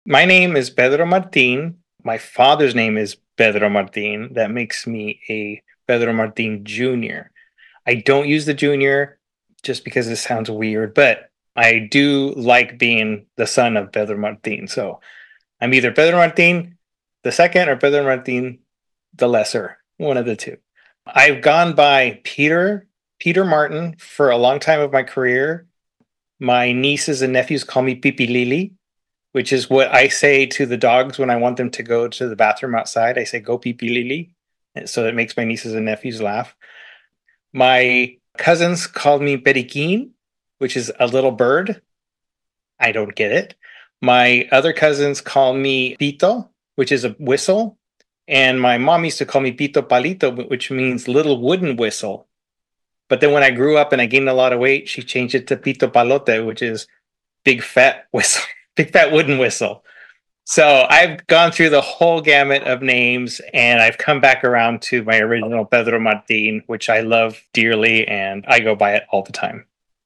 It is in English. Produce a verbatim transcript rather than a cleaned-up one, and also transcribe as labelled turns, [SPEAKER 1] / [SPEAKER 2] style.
[SPEAKER 1] My name is Pedro Martin. My father's name is Pedro Martin. That makes me a Pedro Martin Junior I don't use the junior just because it sounds weird, but I do like being the son of Pedro Martin. So I'm either Pedro Martin the second or Pedro Martin the lesser, one of the two. I've gone by Peter, Peter Martin for a long time of my career. My nieces and nephews call me Pipi Lili, which is what I say to the dogs when I want them to go to the bathroom outside. I say, go pee pee lily. And so it makes my nieces and nephews laugh. My cousins called me Periquin, which is a little bird. I don't get it. My other cousins call me Pito, which is a whistle. And my mom used to call me Pito Palito, which means little wooden whistle. But then when I grew up and I gained a lot of weight, she changed it to Pito Palote, which is big fat whistle, big fat wooden whistle. So I've gone through the whole gamut of names and I've come back around to my original Pedro Martin, which I love dearly and I go by it all the time.